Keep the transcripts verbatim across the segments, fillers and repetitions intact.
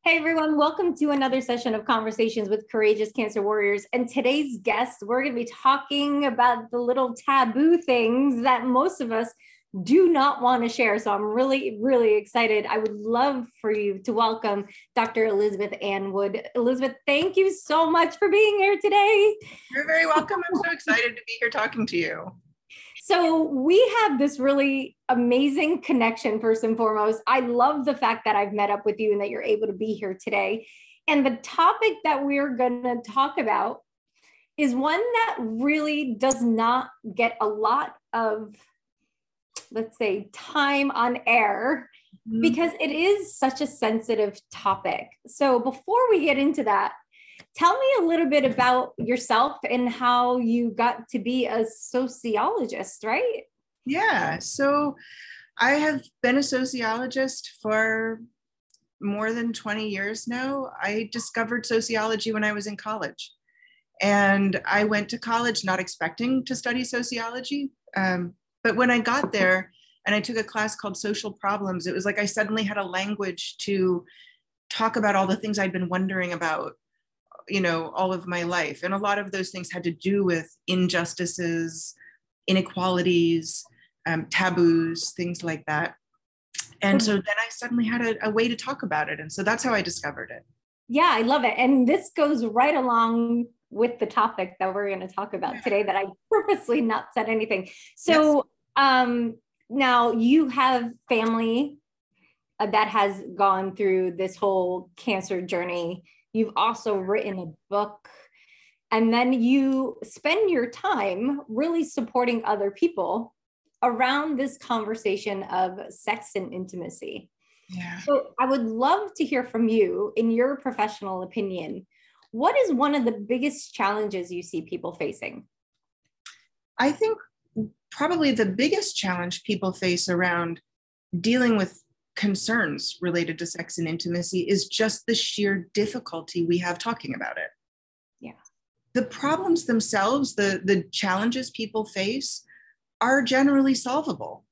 Hey everyone, welcome to another session of Conversations with Courageous Cancer Warriors. And today's guest, we're going to be talking about the little taboo things that most of us do not want to share. So I'm really, really excited. I would love for you to welcome Doctor Elizabeth Ann Wood. Elizabeth, thank you so much for being here today. You're very welcome. I'm so excited to be here talking to you. So we have this really amazing connection, first and foremost. I love the fact that I've met up with you and that you're able to be here today. And the topic that we're going to talk about is one that really does not get a lot of, let's say, time on air, mm-hmm. because it is such a sensitive topic. So before we get into that, tell me a little bit about yourself and how you got to be a sociologist, right? Yeah, so I have been a sociologist for more than twenty years now. I discovered sociology when I was in college. And I went to college not expecting to study sociology. Um, but when I got there and I took a class called Social Problems, it was like I suddenly had a language to talk about all the things I'd been wondering about, you know, all of my life. And a lot of those things had to do with injustices, inequalities, um, taboos, things like that. And so then I suddenly had a, a way to talk about it. And so that's how I discovered it. Yeah, I love it. And this goes right along with the topic that we're going to talk about yeah. today, that I purposely not said anything. So yes. um, now you have family uh, that has gone through this whole cancer journey. You've also written a book, and then you spend your time really supporting other people around this conversation of sex and intimacy. Yeah. So I would love to hear from you, in your professional opinion, what is one of the biggest challenges you see people facing? I think probably the biggest challenge people face around dealing with concerns related to sex and intimacy is just the sheer difficulty we have talking about it. Yeah. The problems themselves, the, the challenges people face are generally solvable,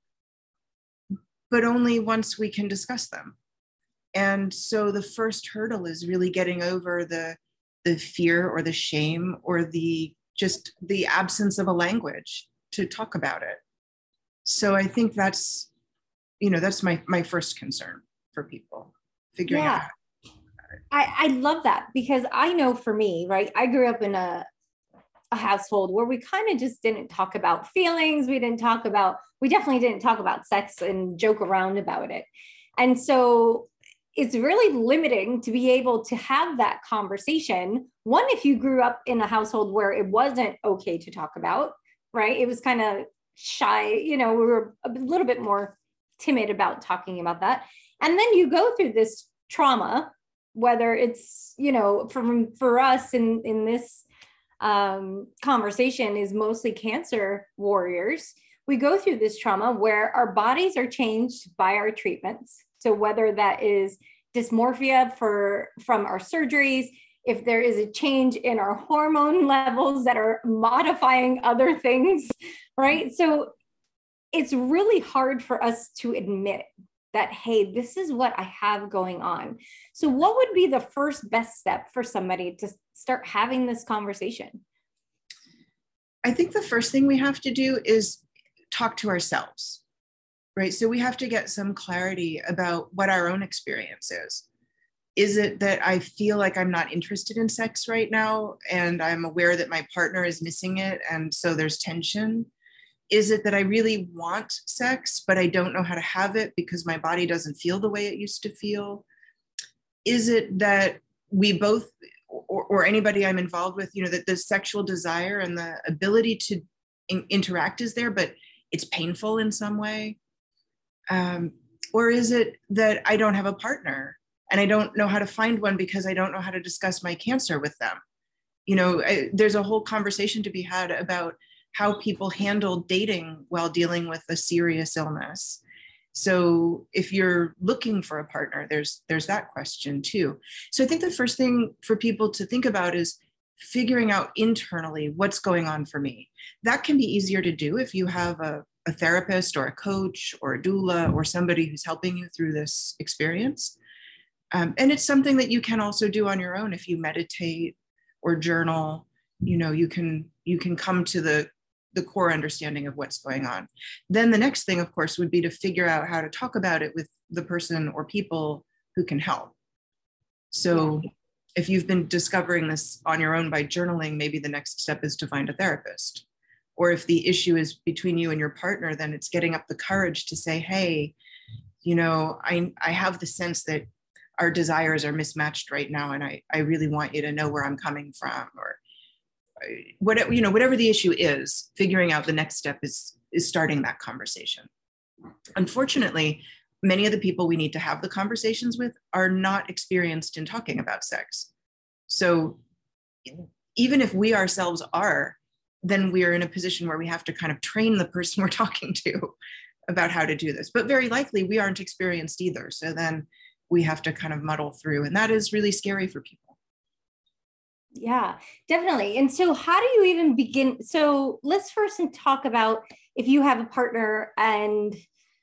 but only once we can discuss them. And so the first hurdle is really getting over the, the fear or the shame or the just the absence of a language to talk about it. So I think that's you know, that's my, my first concern for people, figuring yeah. out how to talk about it. I, I love that, because I know for me, right, I grew up in a, a household where we kind of just didn't talk about feelings. We didn't talk about, we definitely didn't talk about sex and joke around about it. And so it's really limiting to be able to have that conversation. One, if you grew up in a household where it wasn't okay to talk about, right? It was kind of shy, you know, we were a little bit more timid about talking about that. And then you go through this trauma, whether it's, you know, from for us in, in this um, conversation is mostly cancer warriors. We go through this trauma where our bodies are changed by our treatments. So whether that is dysmorphia for from our surgeries, if there is a change in our hormone levels that are modifying other things, right? So it's really hard for us to admit that, hey, this is what I have going on. So what would be the first best step for somebody to start having this conversation? I think the first thing we have to do is talk to ourselves, right? So we have to get some clarity about what our own experience is. Is it that I feel like I'm not interested in sex right now, and I'm aware that my partner is missing it, and so there's tension? Is it that I really want sex, but I don't know how to have it because my body doesn't feel the way it used to feel? Is it that we both, or, or anybody I'm involved with, you know, that the sexual desire and the ability to in- interact is there, but it's painful in some way? Um, or is it that I don't have a partner and I don't know how to find one because I don't know how to discuss my cancer with them? You know, I, there's a whole conversation to be had about how people handle dating while dealing with a serious illness. So if you're looking for a partner, there's there's that question too. So I think the first thing for people to think about is figuring out internally what's going on for me. That can be easier to do if you have a, a therapist or a coach or a doula or somebody who's helping you through this experience. Um, and it's something that you can also do on your own. If you meditate or journal, you know, you can you can come to the the core understanding of what's going on. Then the next thing, of course, would be to figure out how to talk about it with the person or people who can help. So yeah. If you've been discovering this on your own by journaling, maybe the next step is to find a therapist. Or if the issue is between you and your partner, then it's getting up the courage to say, hey, you know, I, I have the sense that our desires are mismatched right now, and I, I really want you to know where I'm coming from, or whatever, you know, whatever the issue is, figuring out the next step is, is starting that conversation. Unfortunately, many of the people we need to have the conversations with are not experienced in talking about sex. So even if we ourselves are, then we are in a position where we have to kind of train the person we're talking to about how to do this. But very likely we aren't experienced either. So then we have to kind of muddle through, and that is really scary for people. Yeah, definitely. And so how do you even begin? So let's first talk about if you have a partner and,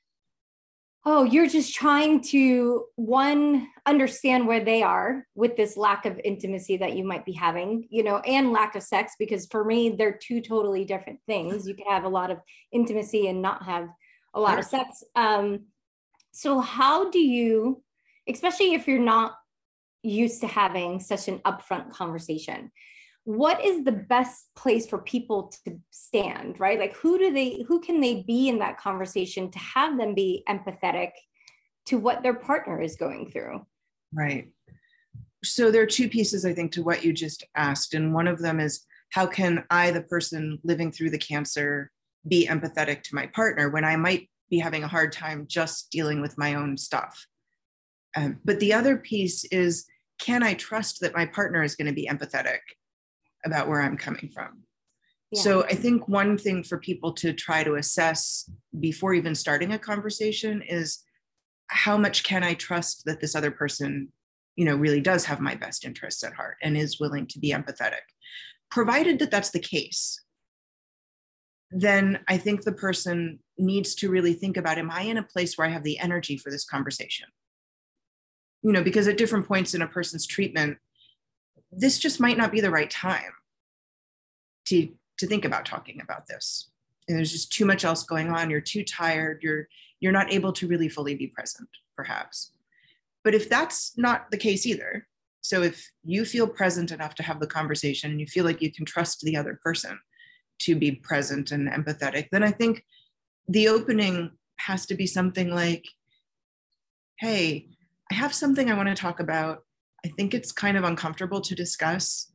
oh, you're just trying to, one, understand where they are with this lack of intimacy that you might be having, you know, and lack of sex, because for me, they're two totally different things. You can have a lot of intimacy and not have a lot of sex. Um, so how do you, especially if you're not used to having such an upfront conversation, what is the best place for people to stand, right? Like who do they, who can they be in that conversation to have them be empathetic to what their partner is going through? Right. So there are two pieces, I think, to what you just asked. And one of them is, how can I, the person living through the cancer, be empathetic to my partner when I might be having a hard time just dealing with my own stuff? Um, but the other piece is, can I trust that my partner is going to be empathetic about where I'm coming from? Yeah. So I think one thing for people to try to assess before even starting a conversation is, how much can I trust that this other person, you know, really does have my best interests at heart and is willing to be empathetic? Provided that that's the case, then I think the person needs to really think about, am I in a place where I have the energy for this conversation? You know, because at different points in a person's treatment, this just might not be the right time to, to think about talking about this. And there's just too much else going on. You're too tired. You're, you're not able to really fully be present, perhaps. But if that's not the case either, so if you feel present enough to have the conversation and you feel like you can trust the other person to be present and empathetic, then I think the opening has to be something like, hey, I have something I want to talk about. I think it's kind of uncomfortable to discuss.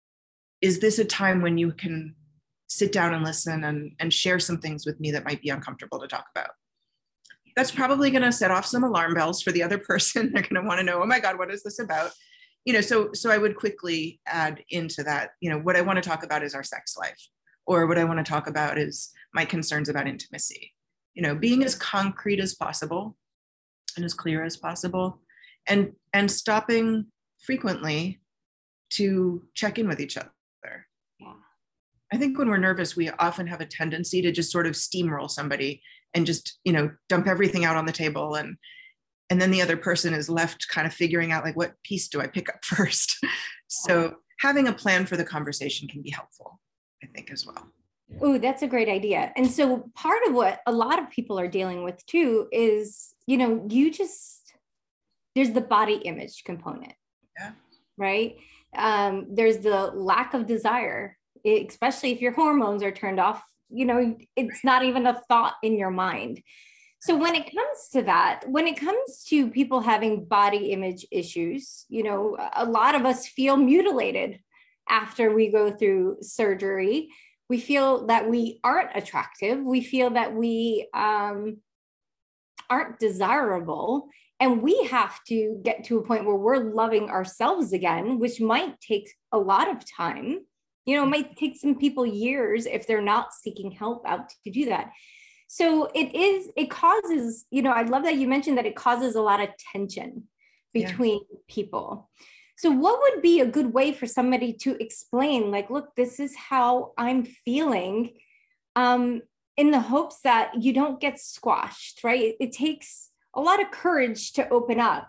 Is this a time when you can sit down and listen and, and share some things with me that might be uncomfortable to talk about? That's probably going to set off some alarm bells for the other person. They're going to want to know, oh my God, what is this about? You know, so, so I would quickly add into that, you know, what I want to talk about is our sex life, or what I want to talk about is my concerns about intimacy. You know, being as concrete as possible and as clear as possible, and and stopping frequently to check in with each other. Yeah. I think when we're nervous, we often have a tendency to just sort of steamroll somebody and just, you know, dump everything out on the table, and and then the other person is left kind of figuring out, like, what piece do I pick up first? So having a plan for the conversation can be helpful, I think, as well. Oh, that's a great idea. And so part of what a lot of people are dealing with too is, you know, you just, there's the body image component, yeah. right? Um, there's the lack of desire, especially if your hormones are turned off, you know, it's not even a thought in your mind. So when it comes to that, when it comes to people having body image issues, you know, a lot of us feel mutilated after we go through surgery. We feel that we aren't attractive. We feel that we um, aren't desirable. And we have to get to a point where we're loving ourselves again, which might take a lot of time. You know, it might take some people years if they're not seeking help out to do that. So it is, it causes, you know, I love that you mentioned that it causes a lot of tension between yeah. people. So what would be a good way for somebody to explain, like, look, this is how I'm feeling, um, in the hopes that you don't get squashed, right? It, it takes a lot of courage to open up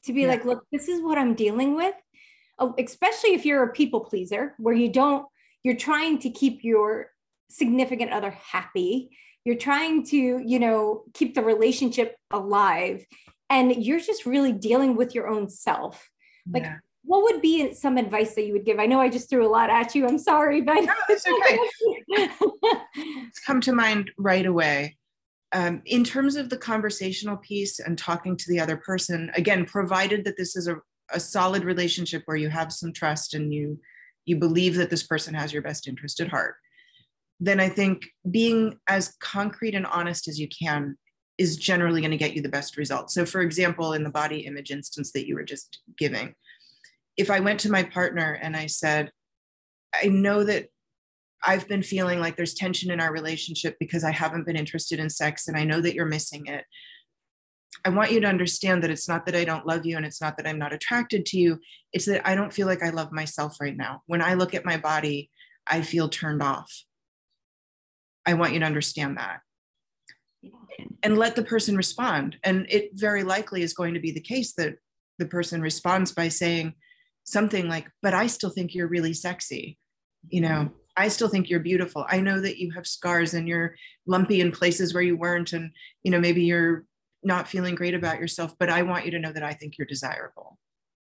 to be Yeah. like, look, this is what I'm dealing with. Oh, especially if you're a people pleaser where you don't, you're trying to keep your significant other happy. You're trying to, you know, keep the relationship alive. And you're just really dealing with your own self. Like, Yeah. what would be some advice that you would give? I know I just threw a lot at you. I'm sorry, but No, it's okay. It's come to mind right away. Um, in terms of the conversational piece and talking to the other person, again, provided that this is a, a solid relationship where you have some trust and you you believe that this person has your best interest at heart, then I think being as concrete and honest as you can is generally going to get you the best results. So for example, in the body image instance that you were just giving, if I went to my partner and I said, I know that I've been feeling like there's tension in our relationship because I haven't been interested in sex and I know that you're missing it. I want you to understand that it's not that I don't love you and it's not that I'm not attracted to you. It's that I don't feel like I love myself right now. When I look at my body, I feel turned off. I want you to understand that. And let the person respond. And it very likely is going to be the case that the person responds by saying something like, but I still think you're really sexy. You know, I still think you're beautiful. I know that you have scars and you're lumpy in places where you weren't. And, you know, maybe you're not feeling great about yourself, but I want you to know that I think you're desirable.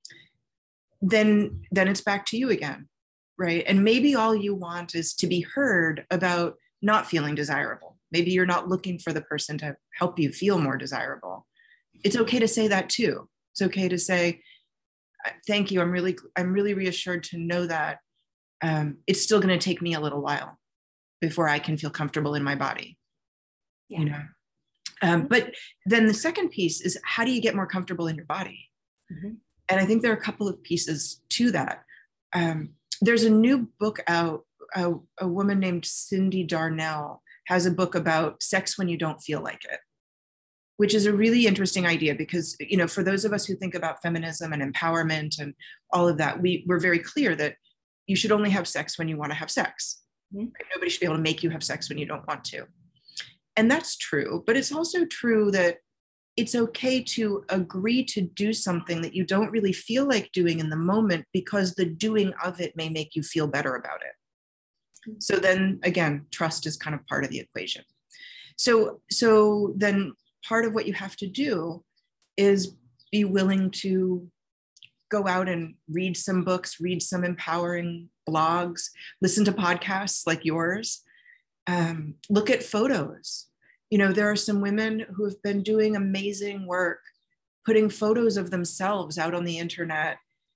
Then, then it's back to you again, right? And maybe all you want is to be heard about not feeling desirable. Maybe you're not looking for the person to help you feel more desirable. It's okay to say that too. It's okay to say, thank you. I'm really, I'm really reassured to know that um, it's still going to take me a little while before I can feel comfortable in my body. Yeah. You know? Um, but then the second piece is, how do you get more comfortable in your body? Mm-hmm. And I think there are a couple of pieces to that. Um, there's a new book out. A, a woman named Cindy Darnell has a book about sex when you don't feel like it, which is a really interesting idea because, you know, for those of us who think about feminism and empowerment and all of that, we, we're very clear that you should only have sex when you want to have sex. Mm-hmm. Right? Nobody should be able to make you have sex when you don't want to. And that's true, but it's also true that it's okay to agree to do something that you don't really feel like doing in the moment because the doing of it may make you feel better about it. So then again, trust is kind of part of the equation. So, so then part of what you have to do is be willing to go out and read some books, read some empowering blogs, listen to podcasts like yours, um, look at photos. You know, there are some women who have been doing amazing work, putting photos of themselves out on the internet,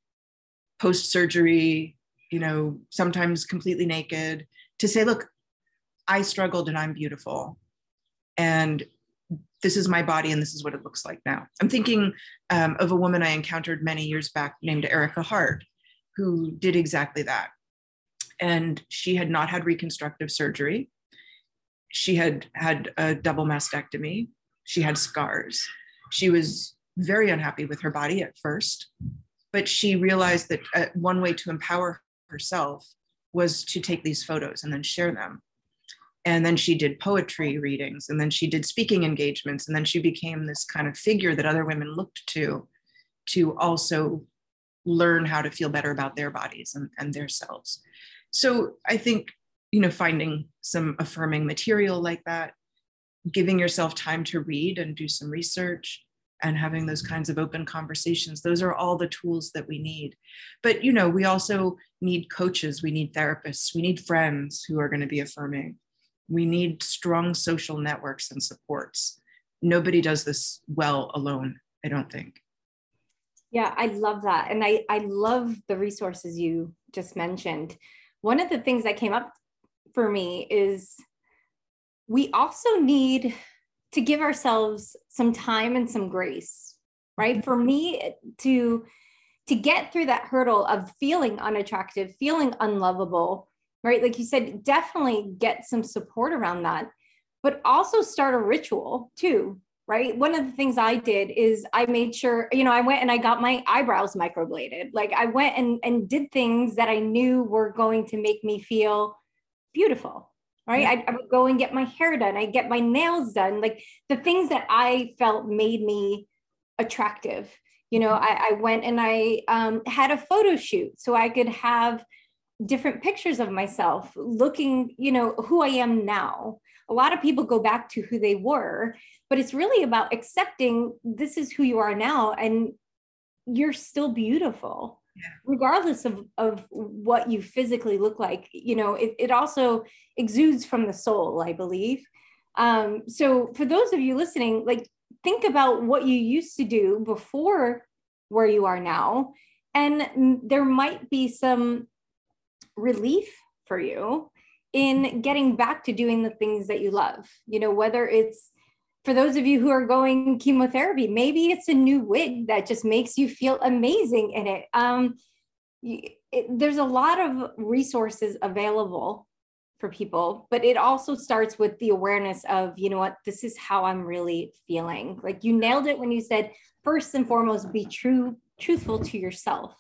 post-surgery, you know, sometimes completely naked, to say, look, I struggled and I'm beautiful. And this is my body and this is what it looks like now. I'm thinking um, of a woman I encountered many years back named Erica Hart, who did exactly that. And she had not had reconstructive surgery. She had had a double mastectomy. She had scars. She was very unhappy with her body at first, but she realized that uh, one way to empower herself was to take these photos and then share them. And then she did poetry readings, and then she did speaking engagements, and then she became this kind of figure that other women looked to, to also learn how to feel better about their bodies and, and their selves. So I think, you know, finding some affirming material like that, giving yourself time to read and do some research, and having those kinds of open conversations, those are all the tools that we need. But, you know, we also need coaches, we need therapists, we need friends who are going to be affirming. We need strong social networks and supports. Nobody does this well alone, I don't think. Yeah, I love that. And I, I love the resources you just mentioned. One of the things that came up for me is we also need to give ourselves some time and some grace, right? For me to, to get through that hurdle of feeling unattractive, feeling unlovable, right? Like you said, definitely get some support around that, but also start a ritual too, right? One of the things I did is I made sure, you know, I went and I got my eyebrows microbladed. Like I went and, and did things that I knew were going to make me feel beautiful, right? Yeah. I, I would go and get my hair done. I get my nails done. Like the things that I felt made me attractive, You know, I, I went and I um, had a photo shoot so I could have different pictures of myself looking, you know, who I am now. A lot of people go back to who they were, but it's really about accepting this is who you are now and you're still beautiful, yeah, regardless of, of what you physically look like. You know, it, it also exudes from the soul, I believe. Um, so for those of you listening, like, think about what you used to do before where you are now, and there might be some relief for you in getting back to doing the things that you love. You know, whether it's, for those of you who are going chemotherapy, maybe it's a new wig that just makes you feel amazing in it. Um, it, there's a lot of resources available for people, but it also starts with the awareness of, you know what, this is how I'm really feeling. Like, you nailed it when you said, first and foremost, be true, truthful to yourself.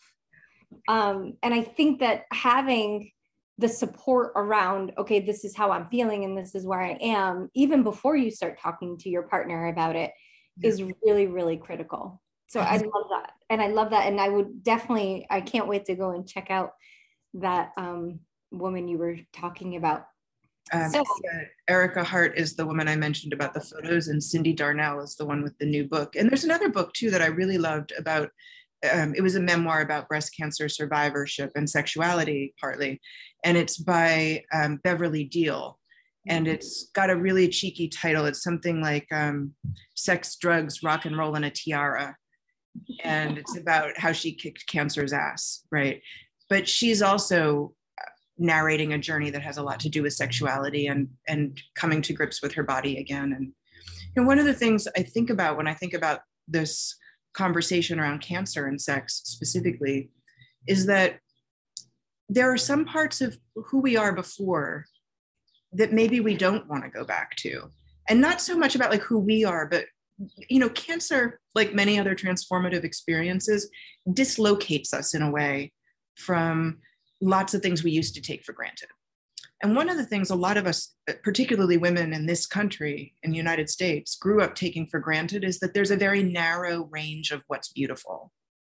Um, and I think that having the support around, okay, this is how I'm feeling and this is where I am, even before you start talking to your partner about it, yeah, is really, really critical. So I love that. And I love that. And I would definitely, I can't wait to go and check out that um, woman you were talking about. Um, so, uh, Erica Hart is the woman I mentioned about the photos, and Cindy Darnell is the one with the new book. And there's another book too that I really loved about, um, it was a memoir about breast cancer survivorship and sexuality partly. And it's by um, Beverly Deal. And it's got a really cheeky title. It's something like um, Sex, Drugs, Rock and Roll, and a Tiara. And it's about how she kicked cancer's ass, right? But she's also narrating a journey that has a lot to do with sexuality and, and coming to grips with her body again. And you know, one of the things I think about when I think about this conversation around cancer and sex specifically is that there are some parts of who we are before that maybe we don't want to go back to. And not so much about like who we are, but you know, cancer, like many other transformative experiences, dislocates us in a way from lots of things we used to take for granted. And one of the things a lot of us, particularly women in this country, in the United States, grew up taking for granted is that there's a very narrow range of what's beautiful.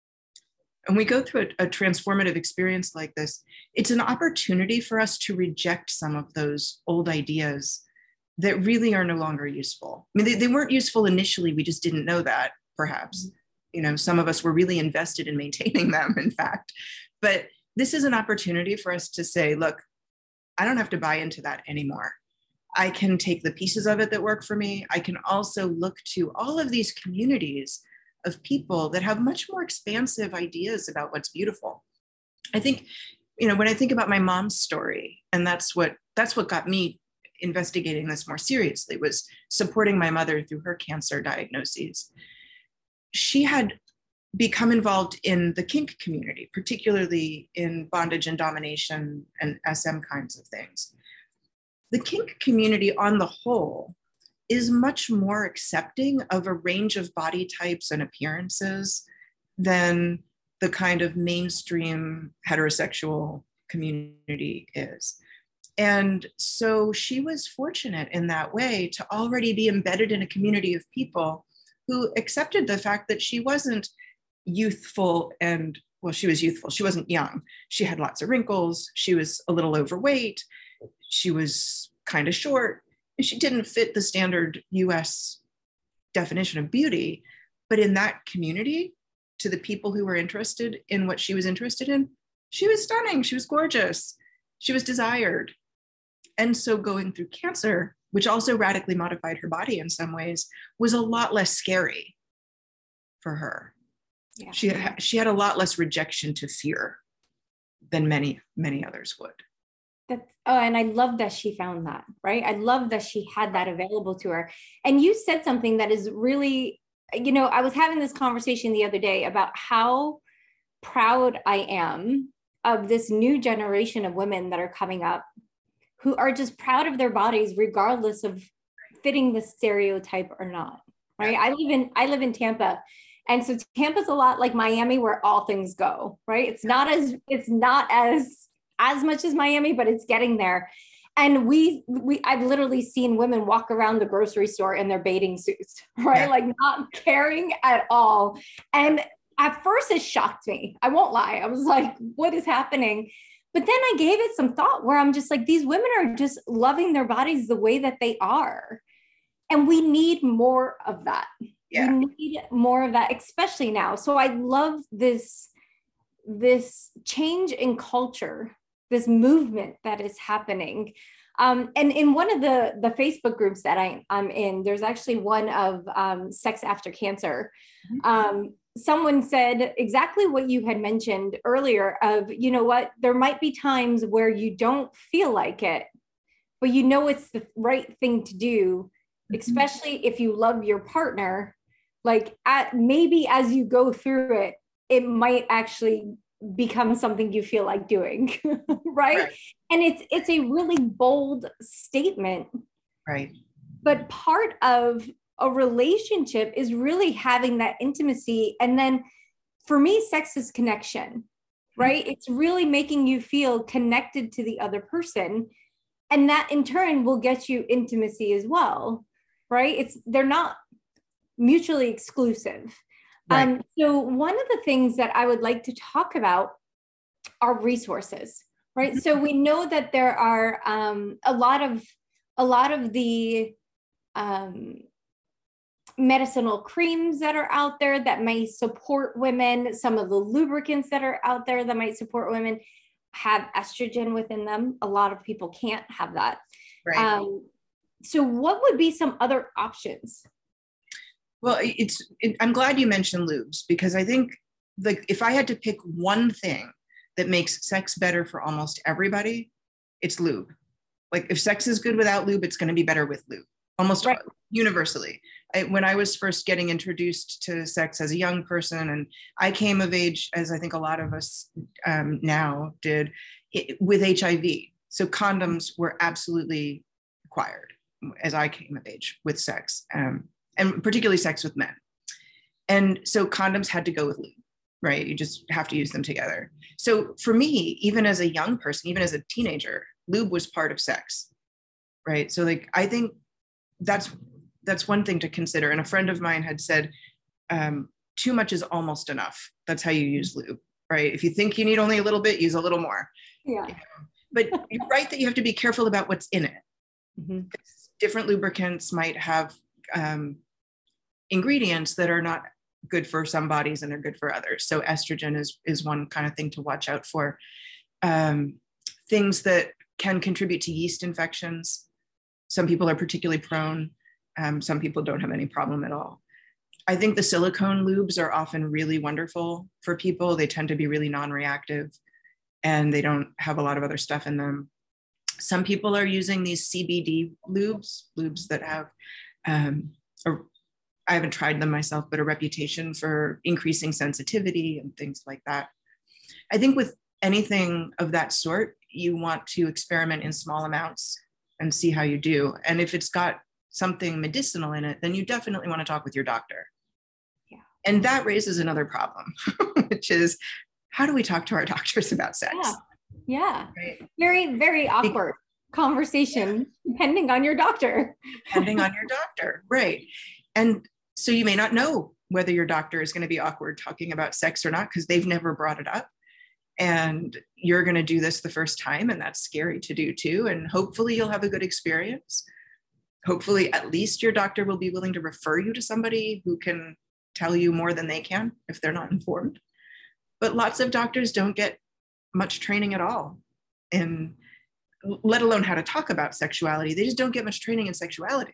And we go through a, a transformative experience like this, it's an opportunity for us to reject some of those old ideas that really are no longer useful. I mean, they, they weren't useful initially, we just didn't know that, perhaps. You know, some of us were really invested in maintaining them, in fact. But this is an opportunity for us to say, look, I don't have to buy into that anymore. I can take the pieces of it that work for me. I can also look to all of these communities of people that have much more expansive ideas about what's beautiful. I think, you know, when I think about my mom's story, and that's what that's what got me investigating this more seriously, was supporting my mother through her cancer diagnoses. She had become involved in the kink community, particularly in bondage and domination and S M kinds of things. The kink community on the whole is much more accepting of a range of body types and appearances than the kind of mainstream heterosexual community is. And so she was fortunate in that way to already be embedded in a community of people who accepted the fact that she wasn't youthful and, well, she was youthful. She wasn't young. She had lots of wrinkles. She was a little overweight. She was kind of short. And she didn't fit the standard U S definition of beauty. But in that community, to the people who were interested in what she was interested in, she was stunning. She was gorgeous. She was desired. And so going through cancer, which also radically modified her body in some ways, was a lot less scary for her. Yeah. She had, she had a lot less rejection to fear than many, many others would. That's, oh, and I love that she found that, right? I love that she had that available to her. And you said something that is really, you know, I was having this conversation the other day about how proud I am of this new generation of women that are coming up who are just proud of their bodies, regardless of fitting the stereotype or not, right? I live in, I live in Tampa. And so Tampa's a lot like Miami, where all things go, right? It's not as, it's not as, as much as Miami, but it's getting there. And we, we, I've literally seen women walk around the grocery store in their bathing suits, right? Yeah. Like not caring at all. And at first it shocked me. I won't lie. I was like, what is happening? But then I gave it some thought where I'm just like, these women are just loving their bodies the way that they are. And we need more of that. Yeah. We need more of that, especially now. So I love this, this change in culture, this movement that is happening. Um, and in one of the, the Facebook groups that I, I'm in, there's actually one of um, Sex After Cancer. Um, someone said exactly what you had mentioned earlier of, you know what, there might be times where you don't feel like it, but you know it's the right thing to do, especially if you love your partner. Like at, maybe as you go through it, it might actually become something you feel like doing, right? right? And it's it's a really bold statement. Right. But part of a relationship is really having that intimacy. And then for me, sex is connection, right? Mm-hmm. It's really making you feel connected to the other person. And that in turn will get you intimacy as well, right? It's they're not mutually exclusive. Right. Um, so one of the things that I would like to talk about are resources, right? Mm-hmm. So we know that there are um, a lot of a lot of the um, medicinal creams that are out there that may support women. Some of the lubricants that are out there that might support women have estrogen within them. A lot of people can't have that. Right. Um, so what would be some other options? Well, it's, it, I'm glad you mentioned lubes, because I think like if I had to pick one thing that makes sex better for almost everybody, it's lube. Like if sex is good without lube, it's going to be better with lube, almost right. universally. I, when I was first getting introduced to sex as a young person, and I came of age, as I think a lot of us um, now did, it, with H I V. So condoms were absolutely required as I came of age with sex. Um, and particularly sex with men. And so condoms had to go with lube, right? You just have to use them together. So for me, even as a young person, even as a teenager, lube was part of sex, right? So like, I think that's, that's one thing to consider. And a friend of mine had said, um, too much is almost enough. That's how you use lube, right? If you think you need only a little bit, use a little more. Yeah. You know? But you're right that you have to be careful about what's in it. Mm-hmm. Different lubricants might have, um, ingredients that are not good for some bodies and they're good for others. So estrogen is, is one kind of thing to watch out for. Um, things that can contribute to yeast infections. Some people are particularly prone. Um, some people don't have any problem at all. I think the silicone lubes are often really wonderful for people. They tend to be really non-reactive and they don't have a lot of other stuff in them. Some people are using these C B D lubes, lubes that have um, a I haven't tried them myself, but a reputation for increasing sensitivity and things like that. I think with anything of that sort, you want to experiment in small amounts and see how you do. And if it's got something medicinal in it, then you definitely want to talk with your doctor. Yeah. And that raises another problem, which is how do we talk to our doctors about sex? Yeah, yeah. Right? Very, very awkward conversation, depending on your doctor. Depending on your doctor, right. And so you may not know whether your doctor is going to be awkward talking about sex or not, because they've never brought it up. And you're going to do this the first time, and that's scary to do too. And hopefully you'll have a good experience. Hopefully at least your doctor will be willing to refer you to somebody who can tell you more than they can if they're not informed. But lots of doctors don't get much training at all, and let alone how to talk about sexuality. They just don't get much training in sexuality.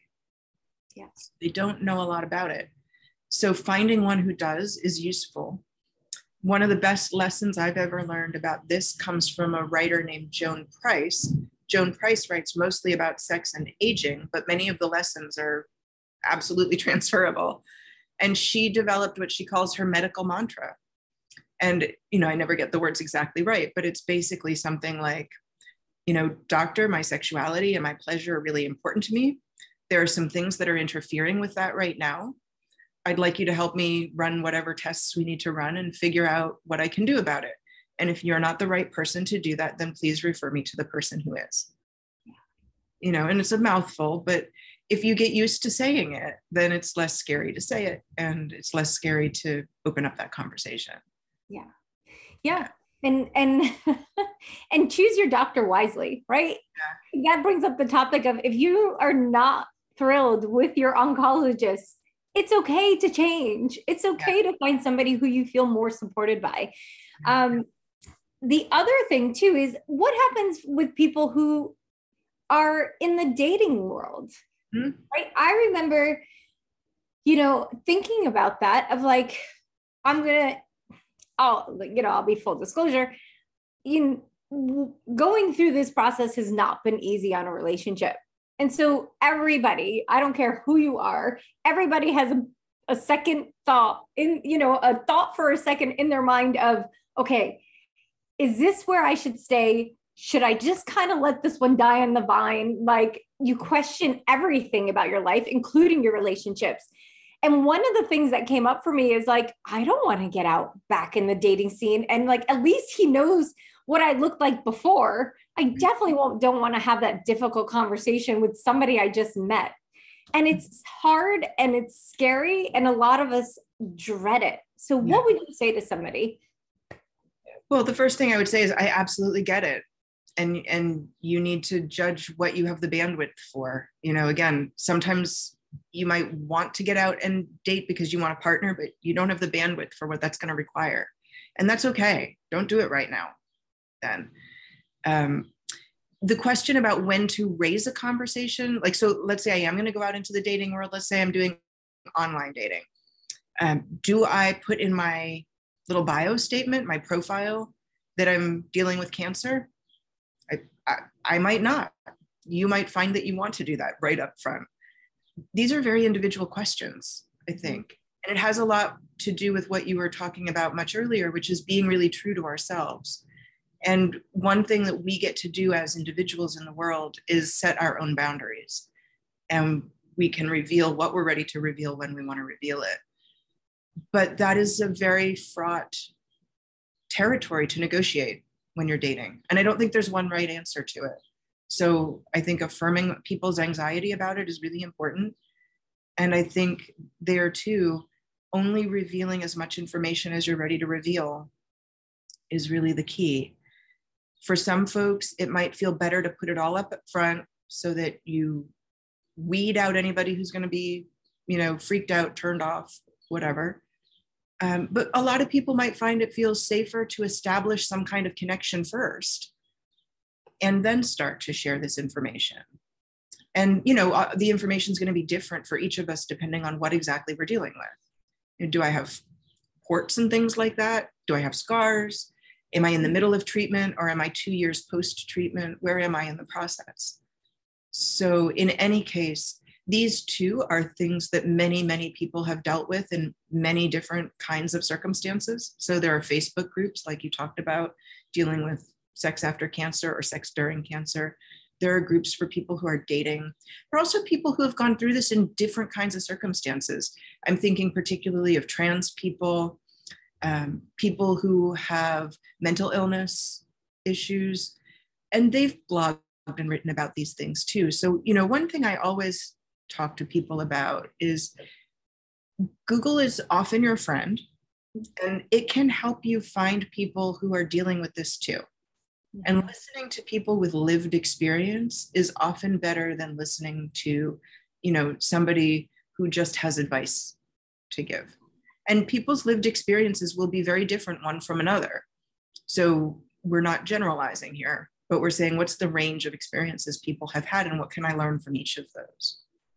Yes. They don't know a lot about it. So finding one who does is useful. One of the best lessons I've ever learned about this comes from a writer named Joan Price. Joan Price writes mostly about sex and aging, but many of the lessons are absolutely transferable. And she developed what she calls her medical mantra. And, you know, I never get the words exactly right, but it's basically something like, you know, doctor, my sexuality and my pleasure are really important to me. There are some things that are interfering with that right now. I'd like you to help me run whatever tests we need to run and figure out what I can do about it. And if you're not the right person to do that, then please refer me to the person who is. You know, and it's a mouthful, but if you get used to saying it, then it's less scary to say it, and it's less scary to open up that conversation. Yeah. Yeah. And, and, and choose your doctor wisely, right? Yeah. That brings up the topic of, if you are not thrilled with your oncologist, it's okay to change. It's okay yeah. to find somebody who you feel more supported by. Um, the other thing too is, what happens with people who are in the dating world, mm-hmm. right? I remember, you know, thinking about that of like, I'm gonna, I'll, you know, I'll be full disclosure, you know, going through this process has not been easy on a relationship. And so everybody, I don't care who you are, everybody has a, a second thought in, you know, a thought for a second in their mind of, okay, is this where I should stay? Should I just kind of let this one die on the vine? Like, you question everything about your life, including your relationships. And one of the things that came up for me is like, I don't want to get out back in the dating scene. And like, at least he knows what I looked like before. I definitely won't, don't want to have that difficult conversation with somebody I just met. And it's hard and it's scary. And a lot of us dread it. So what yeah. would you say to somebody? Well, the first thing I would say is I absolutely get it. And, and you need to judge what you have the bandwidth for. You know, again, sometimes you might want to get out and date because you want a partner, but you don't have the bandwidth for what that's going to require. And that's okay. Don't do it right now. Then um, the question about when to raise a conversation, like, so let's say I am going to go out into the dating world. Let's say I'm doing online dating. Um, do I put in my little bio statement, my profile, that I'm dealing with cancer? I, I, I might not. You might find that you want to do that right up front. These are very individual questions, I think. And it has a lot to do with what you were talking about much earlier, which is being really true to ourselves. And one thing that we get to do as individuals in the world is set our own boundaries. And we can reveal what we're ready to reveal when we want to reveal it. But that is a very fraught territory to negotiate when you're dating. And I don't think there's one right answer to it. So I think affirming people's anxiety about it is really important. And I think there too, only revealing as much information as you're ready to reveal is really the key. For some folks, it might feel better to put it all up front so that you weed out anybody who's going to be, you know, freaked out, turned off, whatever. Um, but a lot of people might find it feels safer to establish some kind of connection first and then start to share this information. And, you know, uh, the information is going to be different for each of us depending on what exactly we're dealing with. You know, do I have warts and things like that? Do I have scars? Am I in the middle of treatment, or am I two years post-treatment? Where am I in the process? So in any case, these two are things that many, many people have dealt with in many different kinds of circumstances. So there are Facebook groups, like you talked about, dealing with sex after cancer or sex during cancer. There are groups for people who are dating. There are also people who have gone through this in different kinds of circumstances. I'm thinking particularly of trans people, um, people who have mental illness issues, and they've blogged and written about these things too. So, you know, one thing I always talk to people about is Google is often your friend, and it can help you find people who are dealing with this too. And listening to people with lived experience is often better than listening to, you know, somebody who just has advice to give. And people's lived experiences will be very different one from another. So we're not generalizing here, but we're saying, what's the range of experiences people have had and what can I learn from each of those?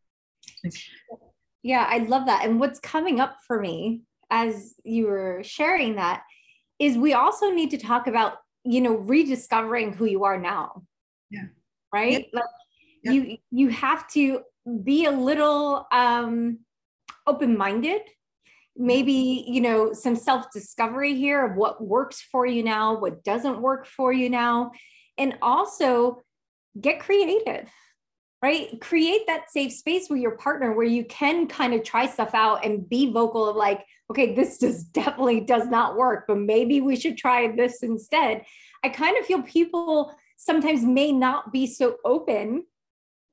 Yeah, I love that. And what's coming up for me as you were sharing that is we also need to talk about, you know, rediscovering who you are now. Yeah. Right? Yeah. Like yeah. you, you have to be a little um, open-minded, maybe, you know, some self-discovery here of what works for you now, what doesn't work for you now, and also get creative, right? Create that safe space with your partner where you can kind of try stuff out and be vocal of like, okay, this just definitely does not work, but maybe we should try this instead. I kind of feel people sometimes may not be so open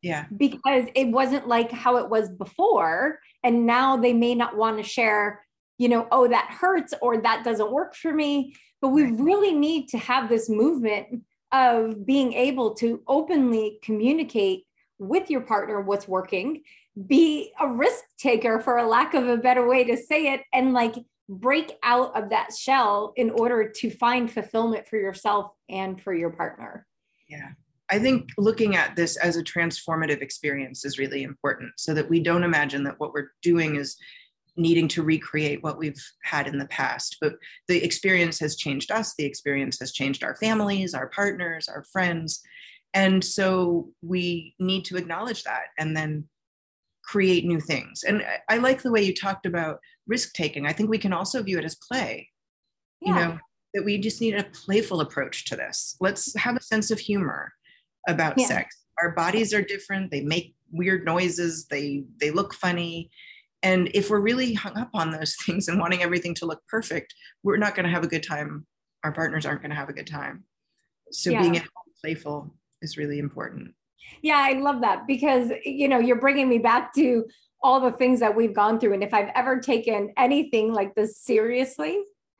Yeah. because it wasn't like how it was before. And now they may not want to share, you know, oh, that hurts or that doesn't work for me. But we Right. really need to have this movement of being able to openly communicate with your partner what's working, be a risk taker, for a lack of a better way to say it, and like break out of that shell in order to find fulfillment for yourself and for your partner. Yeah. I think looking at this as a transformative experience is really important, so that we don't imagine that what we're doing is needing to recreate what we've had in the past. But the experience has changed us. The experience has changed our families, our partners, our friends. And so we need to acknowledge that and then create new things. And I like the way you talked about risk taking. I think we can also view it as play, Yeah. you know, that we just need a playful approach to this. Let's have a sense of humor about Yeah. sex. Our bodies are different. They make weird noises. They, they look funny. And if we're really hung up on those things and wanting everything to look perfect, we're not going to have a good time. Our partners aren't going to have a good time. So Yeah. being playful is really important. Yeah, I love that, because, you know, you're bringing me back to all the things that we've gone through. And if I've ever taken anything like this seriously,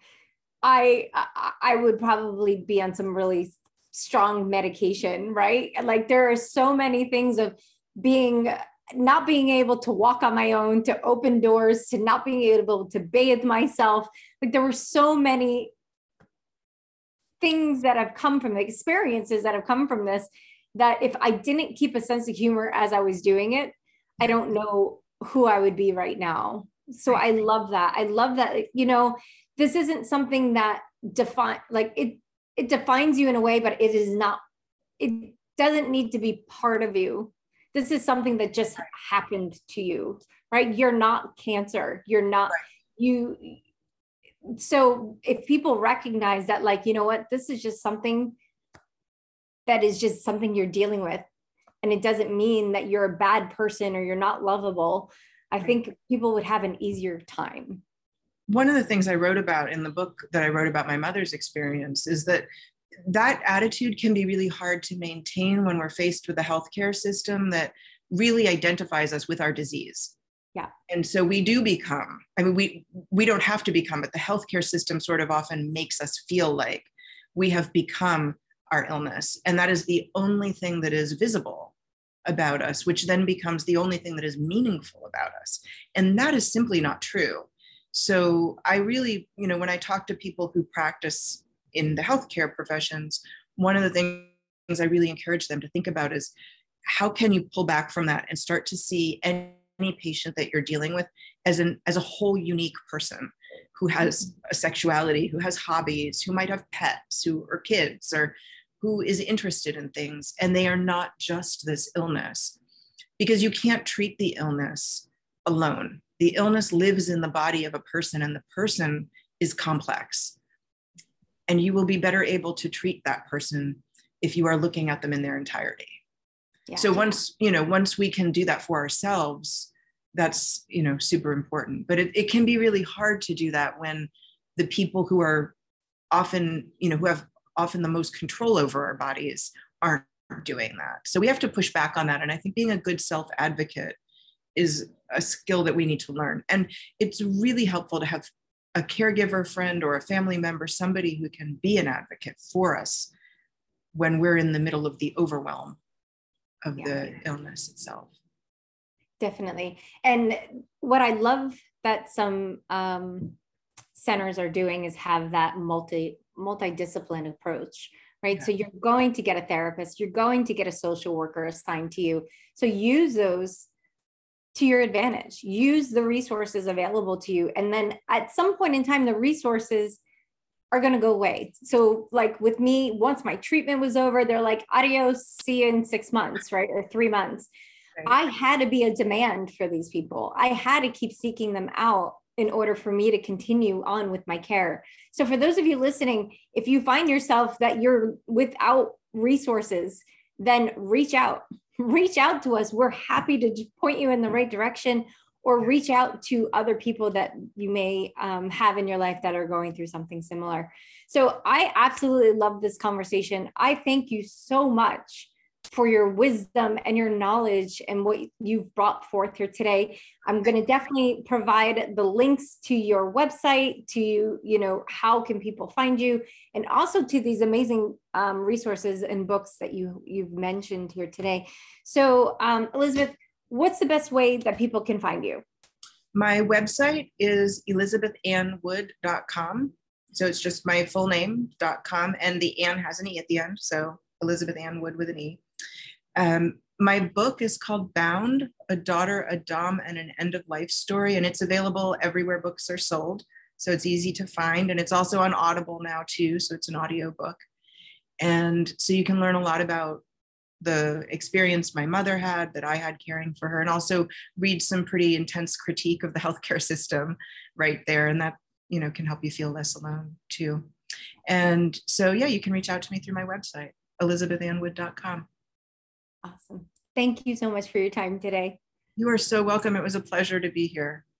I I would probably be on some really strong medication, right? Like there are so many things of being, not being able to walk on my own, to open doors, to not being able to bathe myself. Like there were so many things that have come from the experiences that have come from this, that if I didn't keep a sense of humor as I was doing it, I don't know who I would be right now. So I love that. I love that, you know, this isn't something that define, like it, it defines you in a way, but it is not, it doesn't need to be part of you. This is something that just happened to you, right? You're not cancer. You're not, you. So if people recognize that, like, you know what, this is just something that is just something you're dealing with, and it doesn't mean that you're a bad person or you're not lovable, I think people would have an easier time. One of the things I wrote about in the book that I wrote about my mother's experience is that that attitude can be really hard to maintain when we're faced with a healthcare system that really identifies us with our disease. Yeah. And so we do become, I mean, we, we don't have to become, but the healthcare system sort of often makes us feel like we have become our illness. And that is the only thing that is visible about us, which then becomes the only thing that is meaningful about us. And that is simply not true. So I really, you know, when I talk to people who practice in the healthcare professions, one of the things I really encourage them to think about is how can you pull back from that and start to see any, any patient that you're dealing with as an as a whole unique person who has a sexuality, who has hobbies, who might have pets, who or kids, or who is interested in things, and they are not just this illness, because you can't treat the illness alone. The illness lives in the body of a person, and the person is complex. And you will be better able to treat that person if you are looking at them in their entirety. Yeah. So once, you know, once we can do that for ourselves, that's, you know, super important. But it, it can be really hard to do that when the people who are often, you know, who have often the most control over our bodies aren't doing that. So we have to push back on that. And I think being a good self-advocate is a skill that we need to learn. And it's really helpful to have a caregiver friend or a family member, somebody who can be an advocate for us when we're in the middle of the overwhelm of yeah. the illness itself. Definitely. And what I love that some um, centers are doing is have that multi multidiscipline approach, right? Yeah. So you're going to get a therapist, you're going to get a social worker assigned to you. So use those to your advantage, use the resources available to you. And then at some point in time, the resources are going to go away. So like with me, once my treatment was over, they're like, adios, see you in six months, right? Or three months. Right. I had to be a demand for these people. I had to keep seeking them out in order for me to continue on with my care. So for those of you listening, if you find yourself that you're without resources, then reach out, reach out to us. We're happy to point you in the right direction, or reach out to other people that you may um, have in your life that are going through something similar. So I absolutely love this conversation. I thank you so much for your wisdom and your knowledge and what you've brought forth here today. I'm going to definitely provide the links to your website, to, you know, how can people find you, and also to these amazing um, resources and books that you, you've mentioned here today. So um, Elizabeth, what's the best way that people can find you? My website is elizabeth ann wood dot com. So it's just my full name dot com, and the Ann has an E at the end. So Elizabeth Ann Wood with an E. Um, my book is called Bound, A Daughter, a Dom, and an End of Life Story, and it's available everywhere books are sold. So it's easy to find, and it's also on Audible now too. So it's an audio book. And so you can learn a lot about the experience my mother had, that I had caring for her, and also read some pretty intense critique of the healthcare system right there. And that, you know, can help you feel less alone too. And so, yeah, you can reach out to me through my website, elizabeth ann wood dot com. Awesome. Thank you so much for your time today. You are so welcome. It was a pleasure to be here.